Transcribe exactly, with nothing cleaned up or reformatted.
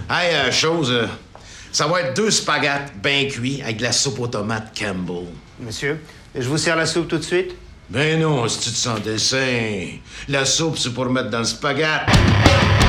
Hey, euh, chose, euh, ça va être deux spaghettis bien cuits avec de la soupe aux tomates Campbell. Monsieur, je vous sers la soupe tout de suite? Ben non, si tu te sens dessin. La soupe, c'est pour mettre dans le spaghetti.